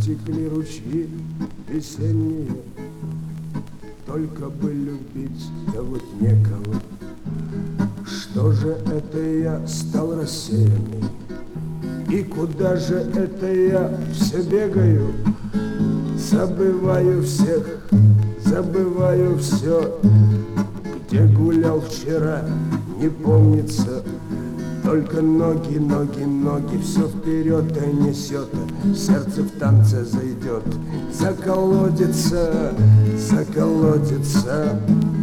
Потекли ручьи весенние, только бы любить, да вот некого. Что же это я стал рассеянный? И куда же это я все бегаю? Забываю всех, забываю все. Где гулял вчера, не помнится. Только ноги, ноги, ноги, все вперед и несет. Сердце в танце зайдет, заколотится, заколотится.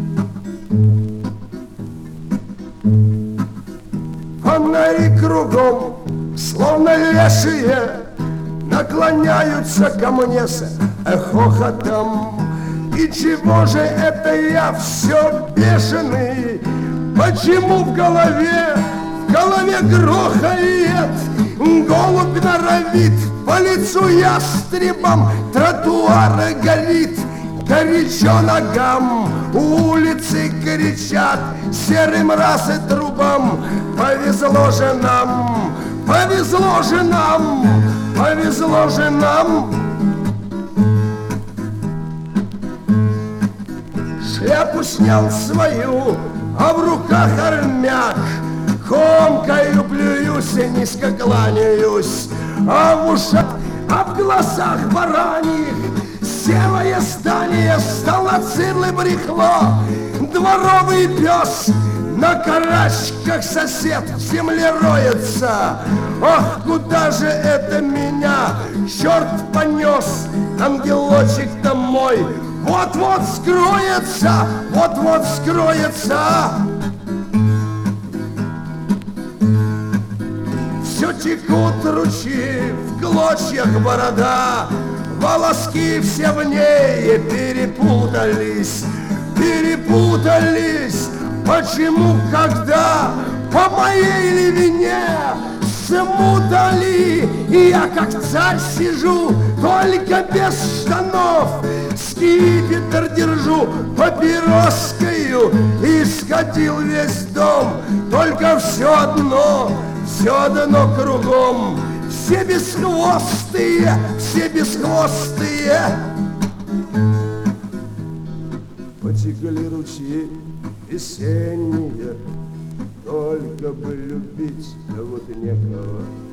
Фонари кругом, словно лешие, наклоняются ко мне с хохотом. И чего же это я все бешеный? Почему в голове грохает? Голубь норовит по лицу ястребом, тротуары горит, горячо ногам. Улицы кричат серым раз и трубам: повезло же нам, повезло же нам, повезло же нам. Шляпу снял свою, а в руках армяк. Комкаю, плююсь и низко кланяюсь, а в ушах, а в глазах бараньих серое здание, столоцирлы брехло. Дворовый пес на карачках, сосед в земле роется. Ох, куда же это меня черт понес, ангелочек-то мой? Вот-вот скроется, вот-вот скроется. Все текут ручьи, в клочьях борода, волоски все в ней перепутались, перепутались. Почему, когда по моей ли вине смутали? И я как царь сижу, только без штанов, скипетр держу папироскою, и сходил весь дом, только все одно кругом. Все бесхвостые, все бесхвостые. Потекли ручьи весенние, только бы любить, да вот некого.